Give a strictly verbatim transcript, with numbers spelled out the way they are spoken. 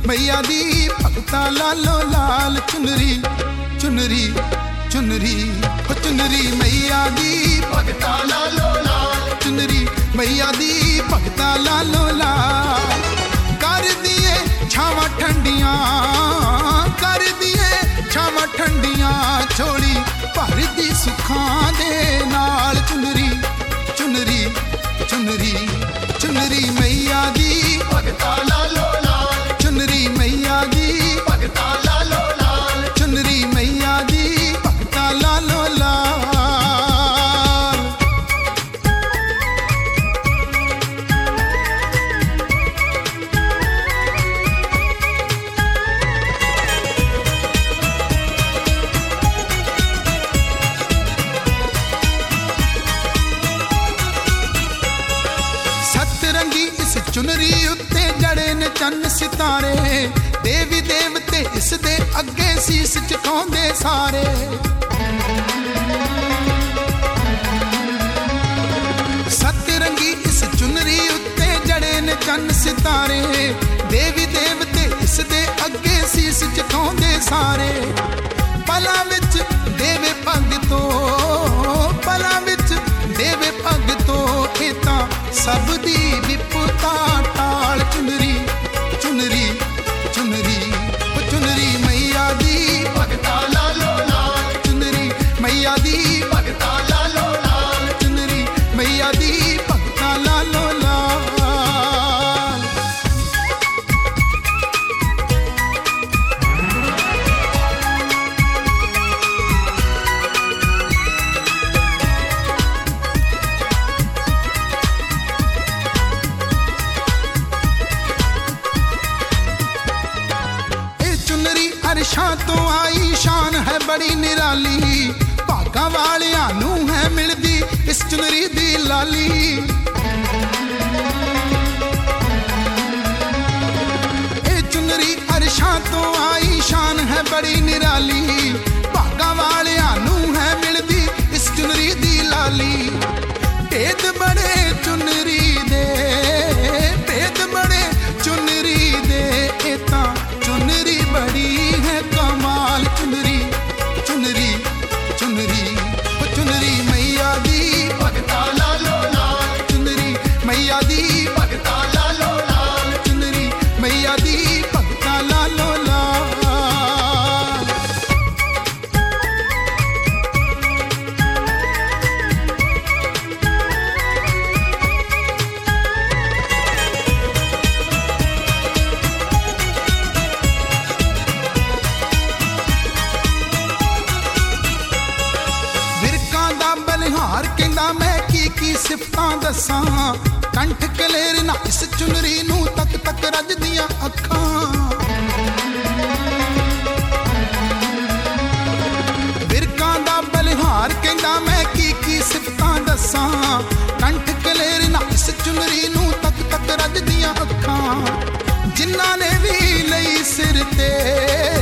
मैया दी भगता लालो लाल चुनरी चुनरी चुनरी हो चुनरी मैया दी भगता लालो लाल चुनरी मैया दी भगता लालो लाल कर दिए छावां ठंडियां कर दिए छावां ठंडियां छोड़ी भर दी सुखां दे नाल चुनरी चुनरी चुनरी चुनरी मैया दी भगता लालो लाल चुनरी मैया दी भगता लालो लाल चुनरी मैया दी भगता लालो लाल चुनरी उत्ते जड़े ने चन्न सितारे देवी देवते इस दे अगे सीस झुकाउंदे सारे सतरंगी इस चुनरी उत्ते जड़े ने चन्न सितारे देवी देवते इस दे अगे सीस झुकाउंदे सारे पला विच देवे भगतो पला विच देवे भगतो इतां सब दी विपुता टाल चुनरी चुनरी चुनरी चुनरी मैया दी भगता लालो लाल चुनरी मैया दी भगता लालो लाल चुनरी मैया दी भगता लालो लाल अरशां तो आई शान है बड़ी निराली भागा वालियां नू है मिलदी इस चुनरी दी लाली ए चुनरी अरशां तो आई शान है बड़ी निराली भागा वालियां नू है मिलदी इस चुनरी दी लाली भेद बड़े चुनरी दे भेद बड़े चुनरी दे एता चुनरी बड़ी है कमाल चुनरी चुनरी चुनरी चुनरी मैया दी भगता लालो लाल चुनरी मैया दी भगता लालो लाल चुनरी मैया दी भगता लालो लाल हार कहंदा मैं की की सिफतां दसां कंठ कलेर ना इस चुनरी नू तक तक रजदियां अखां बिरकां दा बलिहार कहंदा मैं की की सिफतां दसां कंठ कलेर ना इस चुनरी नू तक तक रजदियां अखां जिन्हां ने भी लई सिर ते